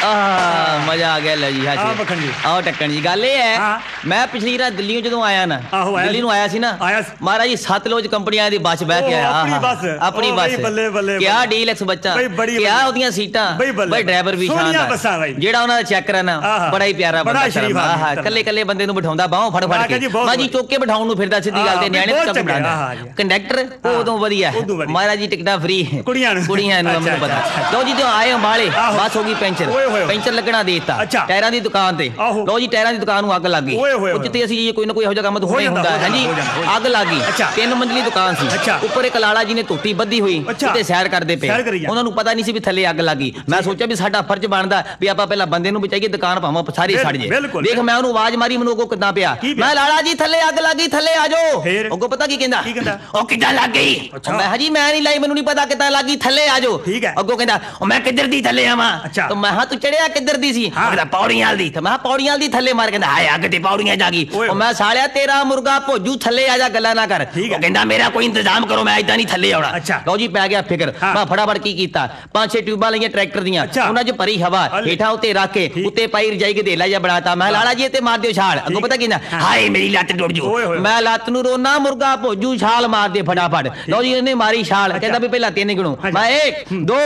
मजा आ गया लो जी। आओ टक्कन जी गल ये है मैं पिछली रात दिल्ली जो आया ना दिल्ली आया सी ना महाराज जी सतलुज कंपनी दी बस बह के आया अपनी बस क्या डीलक्स बच्चा क्या ओदियां सीटां भाई ड्राइवर भी शानदार जेड़ा उन्हां दा चेक करना बड़ा ही प्यारा बंदा कल्ले कल्ले बंदे नूं बिठाउंदा बाहों फड़ फड़ के मां जी चौक के बिठाउण नूं फिरदा सीधी गल ते न्याणे तक बिठांदा कंडक्टर उदों वधिया महाराज जी टिकटां फ्री कुड़ियां नूं मैनूं पता लो जी जो आए अंबाले बस हो गई पेंचर लगना देता टायरां दी दुकान ते लो जी टायरां दी दुकान नूं अग लग गई जिते असीं कोई ना कोई इहो जिहा काम होई हुंदा है जी अग लग गई 3 मंजिली दुकान सी उपर एक लाला जी ने धोती बद्धी हुई ते सैर करदे पे उन्हां नूं पता नहीं सी भी थल्ले अग लग गई मैं सोचा भी साडा फर्ज बनदा भी आपां पहला बंदे नूं बचाईए दुकान भावां सारी सड़ जे देख मैं उन्हूं आवाज मारी मैनूं अगों किदां पिया मैं लाला जी थल्ले अग लग गई थल्ले आ जाओ अगों पता की कहंदा ओ किदां लग गई मैं हां जी मैं नहीं लाई मैनूं नहीं पता किदां लग गई थल्ले आ जाओ अगों कहंदा ओ मैं किधर दी थल्ले आवां तो मैं हां तू चढ़िया किधर दी सी कहंदा पौड़ियां दी तो मैं पौड़ियां दी थल्ले मार कहंदा हाय अग ते पौड़ियां जा गई ओ मैं सालिया तेरा मुर्गा भोजू थल्ले आ जा गल्ला ना कर कहंदा मेरा कोई इंतजाम करो मैं इदां नहीं थल्ले आउणा लो जी पै गया फिकर मैं फटाफट की कीता 5-6 ट्यूबां लईयां ट्रैक्टर दियां उन्हां च भरी हवा हेठा उत्ते रख के उत्ते पाई रजाई गधेला जा बनाता मैं लाला जी ते मार दियो छाल अगों पता की ना हाय मेरी लत्त टुट जो मैं लत्त नूं रोना मुर्गा भोजू छाल मार दे फटाफट लो जी उन्हें मारी छाल कहंदा भी पहला 3 गिणो मैं 1 2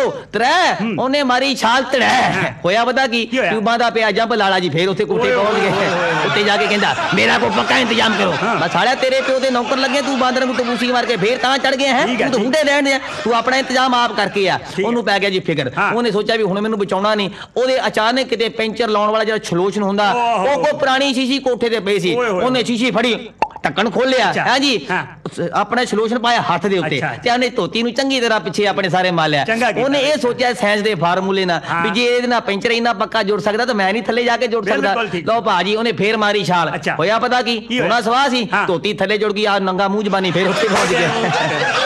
3 उन्हें मारी छाल तड़ै होया पता की ट्यूबां दा पिया जंप लाला जी फिर उत्ते कोठे पहुंच गए उत्ते जाके कहंदा मेरा कोई पक्का इंतजाम करो मैं सालिया तेरे प्यो दे नौकर लगे तू बांदर नूं तबूसी मार के फिर तां चढ़ गया है तू तो हुंदे रहण दे तू अपना इंतजाम आप करके आ ओनू पै गया जी फिकर ओने सोचा भी हुण मैनूं बचाउणा नहीं ओदे अचानक किते पेंचर लाउण वाला जेड़ा छलोचन हुंदा ओ कोई पुरानी शीशी कोठे ते पई सी ओने शीशी फड़ी ढक्कन खोलिया है जी अपने सलूशन पाया हाथ दे उत्ते ते उन्हें धोती नूं चंगी तरह पिछे अपने सारे मालिया उन्हें ये सोचा साइंस दे फार्मूले ना भी जे इहदे नाल पेंचर इन्ना पक्का जुड़ सकदा तो मैं नहीं थल्ले जाके जुड़ सकदा लो भाजी उन्हें फिर मारी छाल होया पता की होना सवाह सी धोती थल्ले जुड़ गई आ नंगा मूंह जबानी फिर उत्ते पहुंच गया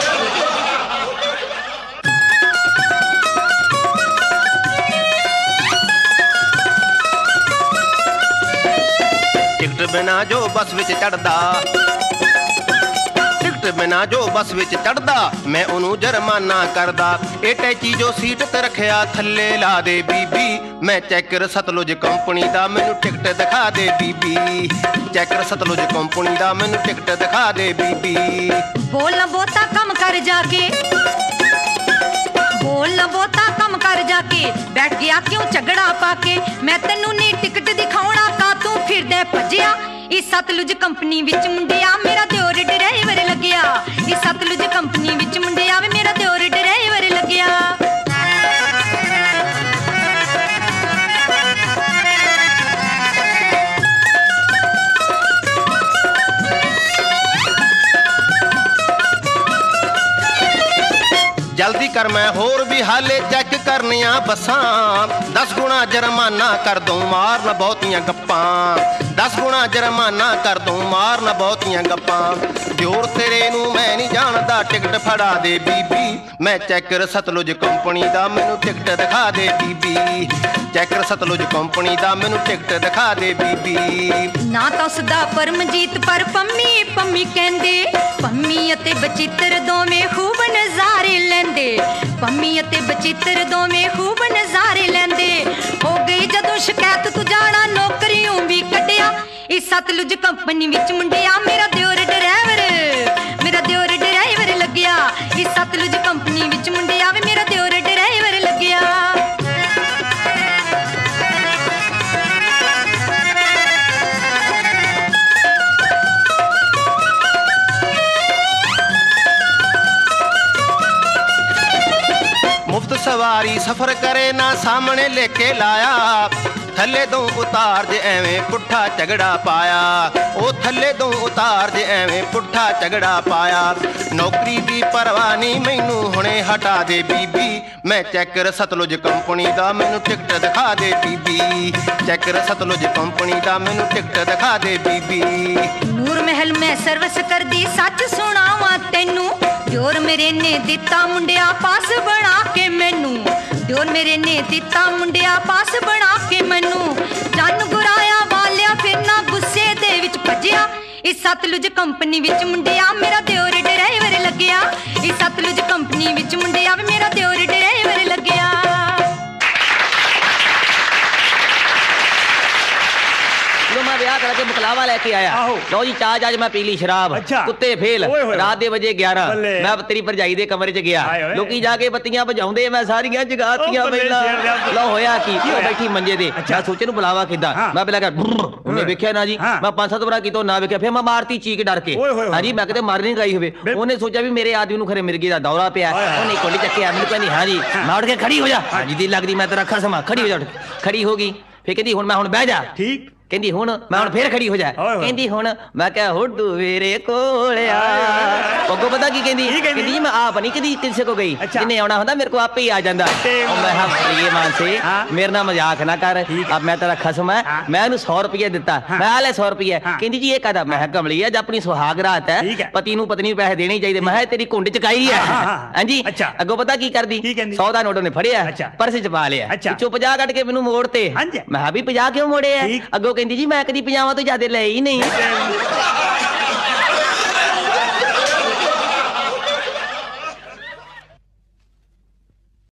बिना जो बस विच चढ़दा टिकट बिना जो बस विच चढ़दा मैं ओनू जुर्माना करदा ए टैची जो सीट ते रखिया थल्ले ला दे बीबी मैं चैकर सतलुज कंपनी दा मैनू टिकट दिखा दे बीबी चैकर सतलुज कंपनी दा मैनू टिकट दिखा दे बीबी बोल बोता कम कर जाके बोल बोता कम कर जाके बैठ गया क्यों झगड़ा पाके मैं तेनू नी टिकट दिखाउणा का तू फिर दे भजिया इस सतलुज कंपनी विच मुंडिया मेरा दियोर ड्राइवर लग्या इस सतलुज कंपनी विच मुंडिया वे मेरा दियोर ड्राइवर लग्या जल्दी कर मैं होर भी हाले चेक करनिया बसां 10 गुणा जुर्माना कर दूं मार न बहुतियां गप्पां 10 गुणा जुर्माना कर दूं मार न बहुतियां गप्पां जोर तेरे नूं मैं नहीं जानदा टिकट फड़ा दे बीबी मैं चैकर सतलुज कंपनी दा मैनू टिकट दिखा दे बीबी चैकर सतलुज कंपनी दा मैनू टिकट दिखा दे बीबी ना तां उसदा परमजीत पर पम्मी पम्मी कहंदे पम्मी अते बचित्र दोवें खूब नज़ारे लैंदे पम्मी अते बचित्र दोवें खूब नज़ारे लैंदे हो गई जदों शिकायत तू जाना नौकरियों भी कटिया इस सतलुज कंपनी विच मुंडिया मेरा दियोर ड्राइवर लग्या इस सतलुज कंपनी विच मुंडिया वे मेरा दियोर ड्राइवर लग्या मुफ्त सवारी सफर करे ना सामने लेके लाया थल्ले दो उतार जे एवें पुट्ठा झगड़ा पाया ओ थल्ले दो उतार जे एवें पुट्ठा झगड़ा पाया नौकरी दी परवाह नहीं मैनू हुणे हटा दे बीबी मैं चैकर सतलुज कंपनी दा मैनू टिकट दिखा दे बीबी चैकर सतलुज कंपनी दा मैनू टिकट दिखा दे बीबी नूर महल में सर्विस कर दी सच सुनावा तेनू दियोर मेरे ने दिता मुंडिया पास बना के मैनू दियोर मेरे ने दिता मुंडिया पास बना के मैनू चन गुराया वालिया फिर ना गुस्से दे विच भजिया इस सतलुज कंपनी विच मुंडिया मेरा दियोर ड्राइवर लग्या इस सतलुज कंपनी विच मुंडिया मेरा दियोर ड्राइवर लग्या ਲਾਵਾ ਲੈ ਕੇ ਆਇਆ ਲਓ ਜੀ ਚਾਹ ਮੈਂ ਪੀ ਲਈ ਸ਼ਰਾਬ ਕੁੱਤੇ ਫੇਲ ਰਾਤ ਦੇ ਵਜੇ 11 ਮੈਂ ਤੇਰੀ ਭਰਜਾਈ ਦੇ ਕਮਰੇ 'ਚ ਗਿਆ ਲੋਕੀ ਜਾ ਕੇ ਬੱਤੀਆਂ ਵਜਾਉਂਦੇ ਮੈਂ ਸਾਰੀਆਂ ਜਗਾਤੀਆਂ ਪਹਿਲਾਂ ਲਓ ਹੋਇਆ ਕੀ ਉਹ ਬੈਠੀ ਮੰਜੇ ਤੇ ਮੈਂ ਸੋਚੇ ਨੂੰ ਬੁਲਾਵਾ ਕਿੱਦਾਂ ਮੈਂ ਪਹਿਲਾਂ ਉਹਨੇ ਵੇਖਿਆ ਨਾ ਜੀ ਮੈਂ 5-7 ਵਾਰ ਕਿਤੋਂ ਨਾ ਵੇਖਿਆ ਫਿਰ ਮੈਂ ਮਾਰਤੀ ਚੀਕ ਡਰ ਕੇ ਹਾਂਜੀ ਮੈਂ ਕਿਤੇ ਮਾਰ ਨਹੀਂ ਗਈ ਹੋਵੇ ਉਹਨੇ ਸੋਚਿਆ ਵੀ ਮੇਰੇ ਆਦਮੀ ਨੂੰ ਖਰੇ ਮਿਰਗੀ ਦਾ ਦੌਰਾ ਪਿਆ ਉਹਨੇ ਕੋਲੀ ਚੱਕਿਆ ਮੈਨੂੰ ਕਹਿੰਦੀ ਹਾਂਜੀ ਮੈਂ ਉੱਠ ਕੇ ਖੜੀ ਹੋ ਜਾ ਹਾਂਜੀ ਦੀ ਲੱਗਦੀ ਮੈਂ ਤੇਰਾ ਖਸਮ ਖੜੀ ਹੋ ਜਾ ਖੜੀ ਹੋ ਗਈ ਫਿਰ ਕਹਿੰਦੀ ਹੁਣ ਬਹਿ ਜਾ ਠੀਕ ਕਹਿੰਦੀ ਹੁਣ ਮੈਂ ਹੁਣ ਫੇਰ ਖੜੀ ਹੋ ਜਾ ਕਹਿੰਦੀ ਹੁਣ ਮੈਂ ਕਿਹਾ ਹੁੱਡੂ ਮੇਰੇ ਕੋਲ ਆ ਅੱਗੋਂ ਪਤਾ ਕੀ ਕਹਿੰਦੀ ਮੈਂ ਆਪ ਨਹੀਂ ਕਦੀ ਕਿਸੇ ਕੋ ਗਈ ਜਿੰਨੇ ਆਉਣਾ ਹੁੰਦਾ ਮੇਰੇ ਕੋ ਆਪੇ ਹੀ ਆ ਜਾਂਦਾ ਮੈਂ ਹਾਂ ਪ੍ਰੀਏ ਮਾਨਸੇ ਮੇਰੇ ਨਾਲ ਮਜ਼ਾਕ ਨਾ ਕਰ ਅਬ ਮੈਂ ਤੇਰਾ ਖਸਮ ਹੈ ਮੈਂ ਉਹਨੂੰ 100 ਰੁਪਏ ਦਿੱਤਾ ਮੈਂ ਆ ਲੈ 100 ਰੁਪਏ ਕਹਿੰਦੀ ਜੀ ਇਹ ਕਾਹਦਾ ਮੈਂ ਕਮਲੀ ਅੱਜ ਆਪਣੀ ਸੁਹਾਗ ਰਾਤ ਹੈ ਪਤੀ ਨੂੰ ਪਤਨੀ ਨੂੰ ਪੈਸੇ ਦੇਣੇ ਚਾਹੀਦੇ ਮੈਂ ਤੇਰੀ ਕੁੰਡ ਚ ਕਾਈ ਹੈ ਹਾਂਜੀ ਅੱਗੋਂ ਪਤਾ ਕੀ ਕਰਦੀ 100 ਦਾ ਨੋਟ ਉਹਨੇ ਫੜਿਆ ਪਰਸ ਚ ਪਾ ਲਿਆ ਪਿੱਛੋਂ 50 ਕੱਢ ਕੇ ਮੈਨੂੰ ਮੋੜ ਤੇ ਮੈਂ ਵੀ 50 ਕਿਉਂ ਮੋੜੇ ਆ ਅੱਗੋਂ ਕਹਿੰਦੀ ਜੀ ਮੈਂ ਕਦੀ 50 ਤੋਂ ਜ਼ਿਆਦਾ ਲਏ ਹੀ ਨਹੀਂ